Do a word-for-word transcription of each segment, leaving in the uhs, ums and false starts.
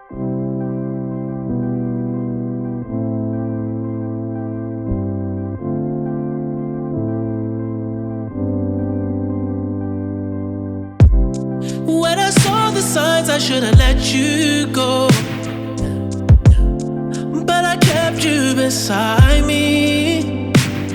When I saw the signs, I should've let you go, but I kept you beside me.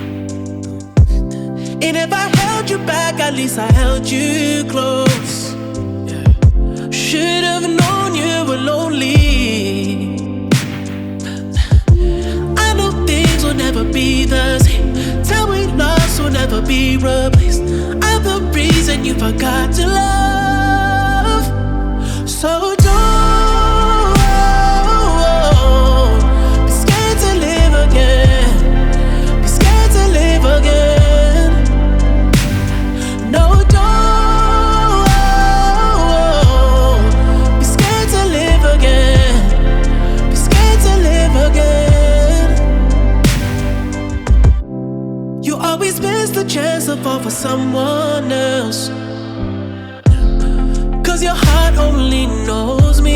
And if I held you back, at least I held you close. Should've known you were lonely. I know things will never be the same. Tell me lost will never be replaced. I'm the reason you forgot to love. So don't be scared to live again. Be scared to live again. No, don't be scared to live again. Be scared to live again. You always miss the chance to fall for someone else, 'cause your heart only knows me.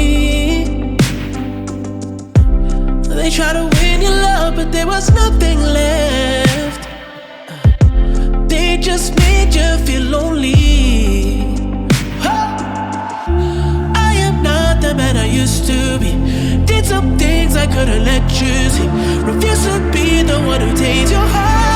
They try to win your love, but there was nothing left. They just made you feel lonely. I am not the man I used to be. Did some things I couldn't let you see. Refuse to be the one who takes your heart.